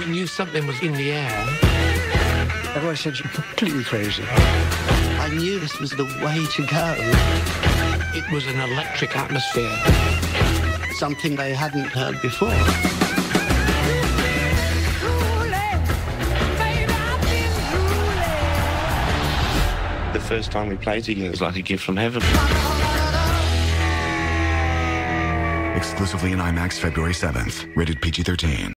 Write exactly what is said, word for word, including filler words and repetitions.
knew something was in the air. Everyone said you're completely crazy. I knew this was the way to go. It was an electric atmosphere. Something they hadn't heard before. The first time we played together, it was like a gift from heaven. Exclusively in IMAX February seventh. Rated P G thirteen.